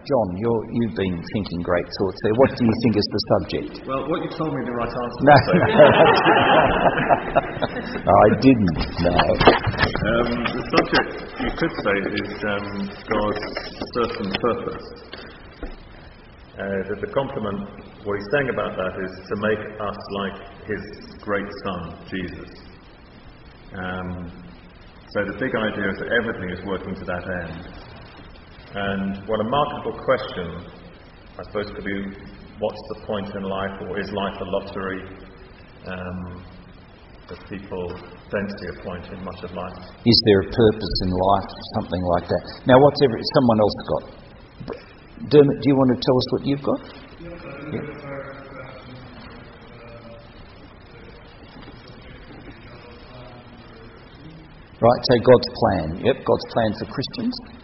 John, you've been thinking great thoughts there. What do you think is the subject? Well, what you told me the right answer. No, I didn't. No. The subject, you could say, is God's certain purpose. The compliment, what he's saying about that is to make us like his great son, Jesus. So the big idea is that everything is working to that end. And what a remarkable question, I suppose, could be, what's the point in life, or is life a lottery? That people don't see a point in much of life. Is there a purpose in life? Something like that. Now, someone else got? Dermot, do you want to tell us what you've got? Yeah. Right, so God's plan. Yep, God's plan for Christians.